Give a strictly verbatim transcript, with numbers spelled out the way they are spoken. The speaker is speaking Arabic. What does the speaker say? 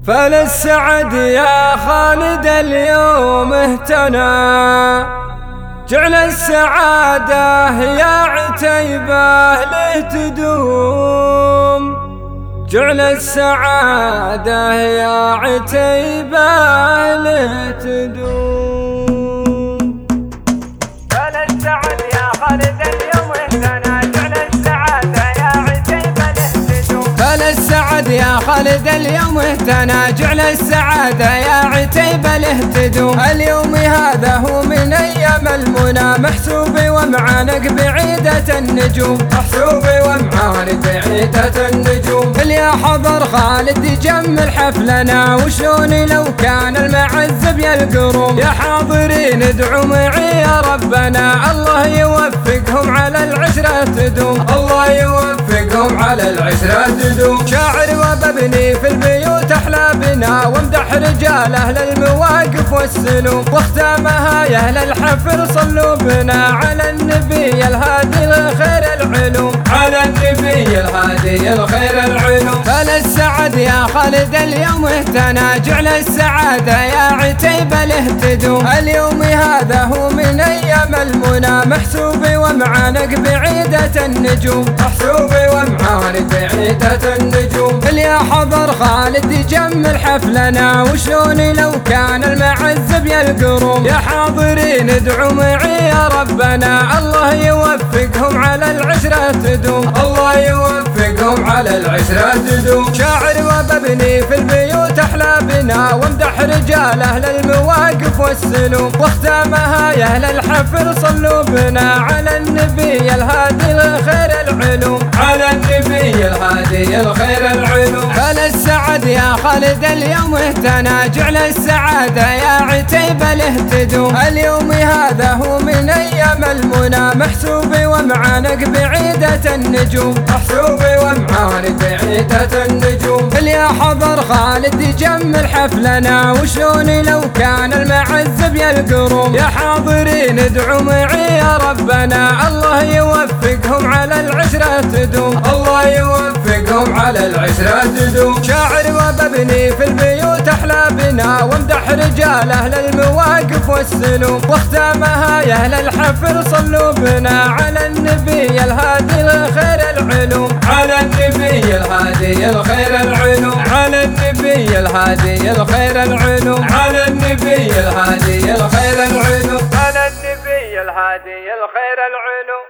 فللسعد يا خالد اليوم اهتنى، جعل السعادة يا عتيبة له تدوم، جعل السعادة يا عتيبة له تدوم. فللسعد يا خالد اليوم اهتنى، جعل السعادة يا عتيبة له تدوم. فللسعد يا خالد اليوم اهتنى، جعل السعادة يا عتيبة له تدوم. اليوم هذا هو من أيام المنى، محسوب ومعانق بعيدة النجوم، محسوب ومعانق بعيدة النجوم. اللي حضر خالد يجمل حفلنا، وشلون لو كان المعزب يا القروم. يا حاضرين ادعوا معي يا ربنا، الله يوفقهم على العشرة تدوم، الله يوفقهم على العشرة تدوم. شاعر وببني في البيوت أحلى بنا، وامدح رجال أهل المواقف والسلوم. واختامها يا أهل الحفل صلوا بنا، على النبي الهادي الخير العلوم، على النبي الهادي الخير العلوم. فللسعد يا خالد اليوم اهتنى، جعل السعادة يا عتيبة له تدوم. اليوم هذا هو من أيام المنى، محسوب ومعانق بعيدة النجوم، محسوب ومعانق بعيدة النجوم. اللي حضر خالد يجمل حفلنا، وشلون لو كان المعزب يا القروم. يا حاضرين ادعوا معي يا ربنا، الله يوفقهم على العشرة تدوم، الله يوفقهم على العشرة تدوم. شاعر وببني في البيوت أحلى بنا، وامدح رجال أهل المواقف والسلوم. واختامها يا أهل الحفل صلوا بنا، على النبي الهادي الخير العلوم، على النبي الهادي الخير العلوم. فللسعد يا خالد اليوم اهتنى، جعل السعادة يا عتيبة له تدوم. اليوم هذا هو من أيام المنى، محسوب ومعانق بعيدة النجوم، محسوب ومعانق بعيدة النجوم. اللي حضر خالد يجمل حفلنا، وشلون لو كان المعزب يا القروم. يا حاضرين ادعوا معي يا ربنا، الله يوفقهم على العشرة تدوم، الله يوفقهم على العشرة تدوم. شاعر وببني في البيوت أحلى بنا، وامدح رجال أهل المواقف والسلوم. واختامها يا أهل الحفل صلوا بنا، على النبي الهادي الخير العلوم، على النبي الهادي الخير العلوم، على النبي الهادي الخير العلوم، على النبي الهادي الخير العلوم، على النبي الهادي الخير العلوم.